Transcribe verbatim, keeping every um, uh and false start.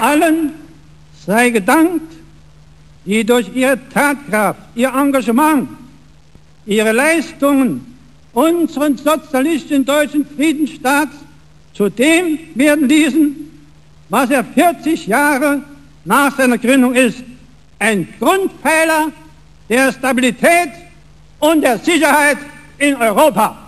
allen sei gedankt, die durch ihre Tatkraft, ihr Engagement, ihre Leistungen unseren sozialistischen deutschen Friedensstaat zu dem werden ließen, was er vierzig Jahre nach seiner Gründung ist. Ein Grundpfeiler der Stabilität und der Sicherheit in Europa.